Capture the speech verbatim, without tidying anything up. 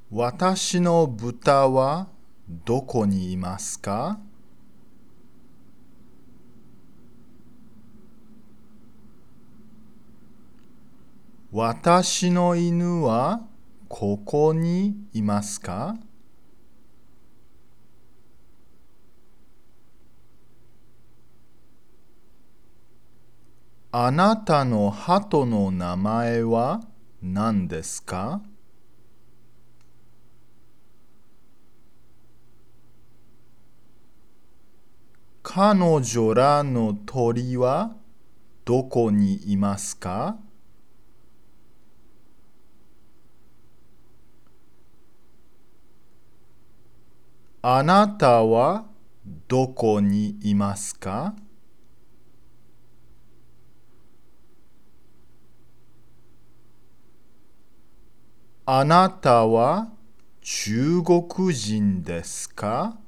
私の豚はどこにいますか？私の犬はここにいますか？あなたの鳩の名前は何ですか？彼女らの鳥はどこにいますか？あなたはどこにいますか？あなたは中国人ですか？